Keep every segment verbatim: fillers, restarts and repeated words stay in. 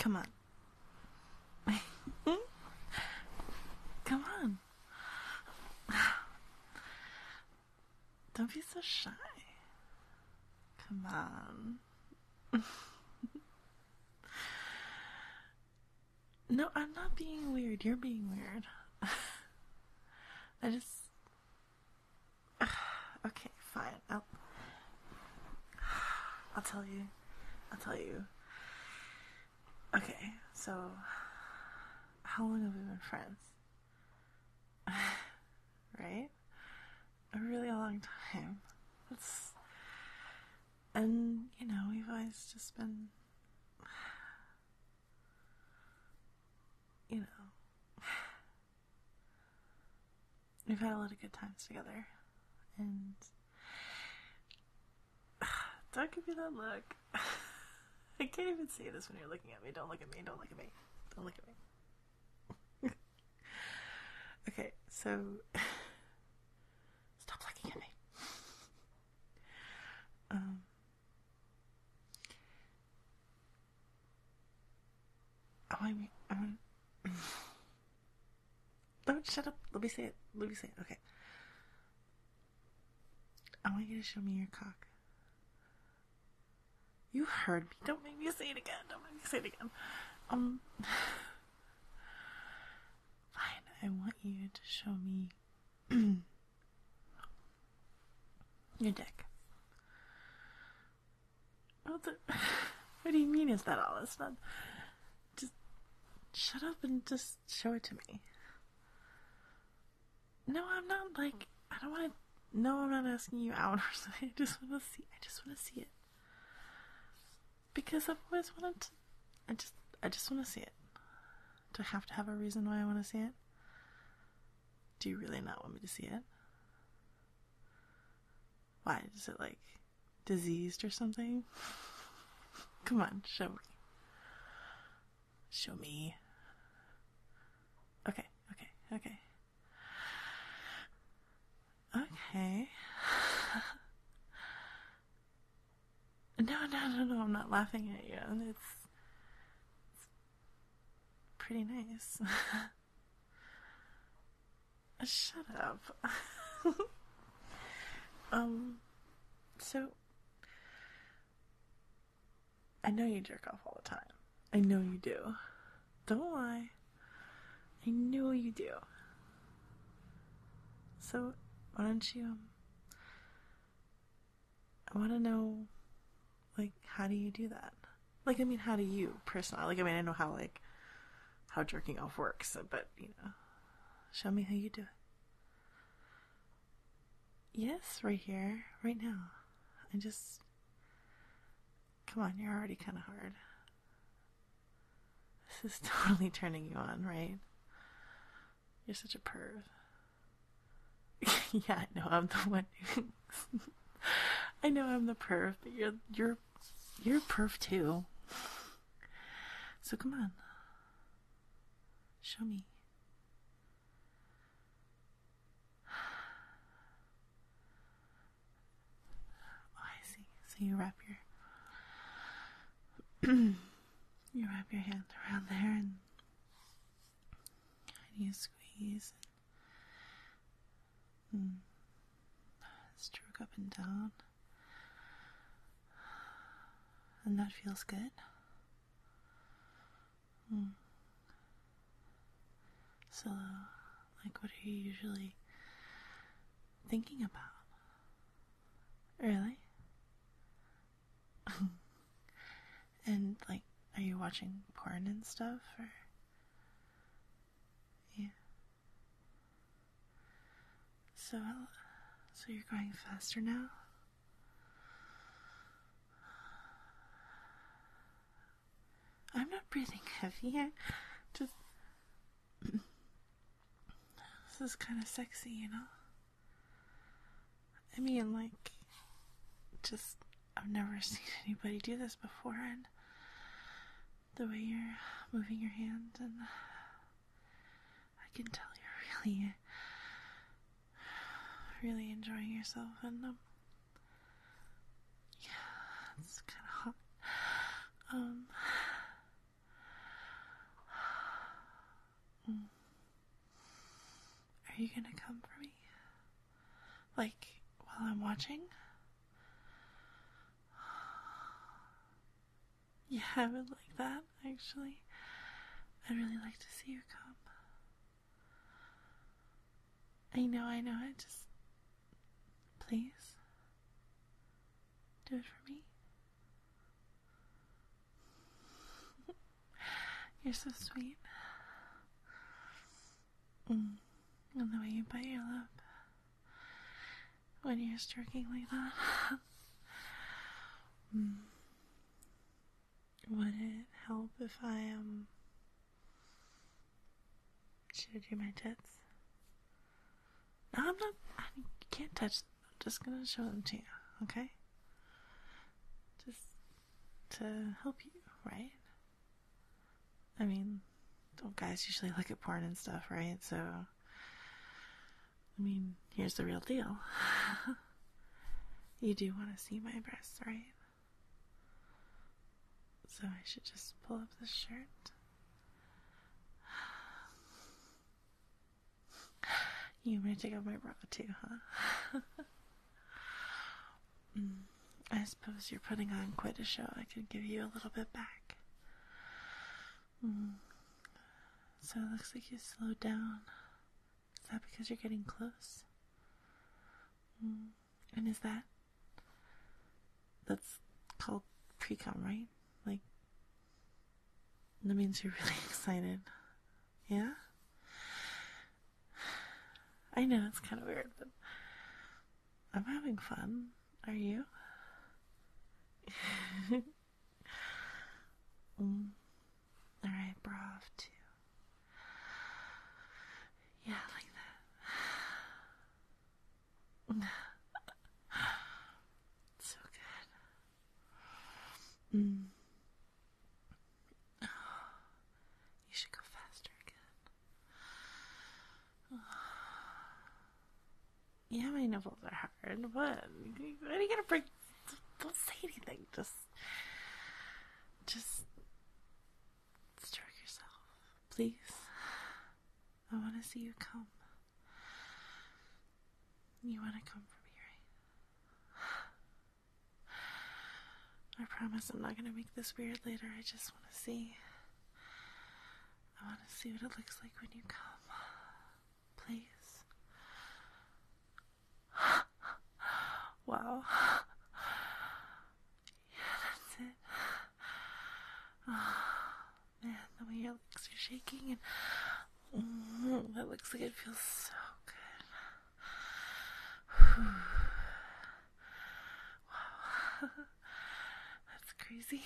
Come on. Come on. Don't be so shy. Come on. No, I'm not being weird. You're being weird. I just... Okay, fine. I'll... I'll tell you. I'll tell you. Okay, so... How long have we been friends? Right? A really long time. It's... And, you know, we've always just been... You know... We've had a lot of good times together. And... Don't give me that look. I can't even say this when you're looking at me. Don't look at me. Don't look at me. Don't look at me. Okay, so... Stop looking at me. Um... Oh, I mean... I mean... Don't shut up. Let me say it. Let me say it. Okay. I want you to show me your cock. You heard me. Don't make me say it again. Don't make me say it again. Um... Fine. I want you to show me your dick. What the... What do you mean is that all? It's not... Just shut up and just show it to me. No, I'm not like... I don't want to... No, I'm not asking you out or something. I just want to see... I just want to see it. Because I've always wanted to... I just... I just want to see it. Do I have to have a reason why I want to see it? Do you really not want me to see it? Why? Is it like diseased or something? Come on, show me. Show me. Okay, okay, okay. Okay. No, no, no, no, I'm not laughing at you. It's, it's pretty nice. Shut up. um, so, I know you jerk off all the time. I know you do. Don't lie. I know you do. So, why don't you, um, I want to know, like, how do you do that? Like, I mean, how do you, personally? Like, I mean, I know how, like, how jerking off works, but, you know, show me how you do it. Yes, right here, right now. I just, come on, you're already kind of hard. This is totally turning you on, right? You're such a perv. Yeah, I know I'm the one who... I know I'm the perv, but you're, you're, you're a perv too. So come on. Show me. Oh, I see. So you wrap your... you wrap your hand around there and... and you squeeze and... and stroke up and down. And that feels good. Mm. So, like, what are you usually thinking about? Really? And, like, are you watching porn and stuff, or? Yeah. So, so you're going faster now? I'm not breathing heavy. I just... This is kind of sexy, you know? I mean, like, just... I've never seen anybody do this before, and the way you're moving your hand, and I can tell you're really, really enjoying yourself, and, um, yeah, it's kind of hot. Um... you gonna come for me? Like, while I'm watching? Yeah, I would like that, actually. I'd really like to see you come. I know, I know, I just... Please? Do it for me? You're so sweet. Mm. And the way you bite your lip when you're stroking like that. mm. Would it help if I, um, showed you my tits? No, I'm not, I you can't touch them. I'm just gonna show them to you, okay? Just to help you, right? I mean, don't guys usually look at porn and stuff, right? So, I mean, here's the real deal. You do want to see my breasts, right? So I should just pull up this shirt. You may take off my bra too, huh? mm, I suppose you're putting on quite a show. I could give you a little bit back. Mm. So it looks like you slowed down. Is that because you're getting close? Mm. And is that... That's called pre-com, right? Like, that means you're really excited. Yeah? I know, it's kind of weird, but I'm having fun. Are you? mm. Alright, bra off too. Yeah, like that. So good. Mm. You should go faster again. Yeah, my nipples are hard. What? What are you gonna break? Don't say anything. Just, just stroke yourself, please. I want to see you come. You want to come for me, right? I promise I'm not gonna make this weird later. I just want to see. I want to see what it looks like when you come. Please. Wow. Yeah, that's it. Oh, man, the way your legs are shaking and mm, that looks like it feels so good. Wow. That's crazy.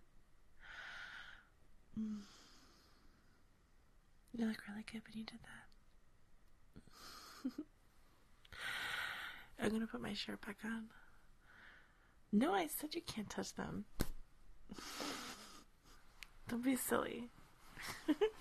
Mm. You look really good when you did that. I'm gonna put my shirt back on. No, I said you can't touch them. Don't be silly.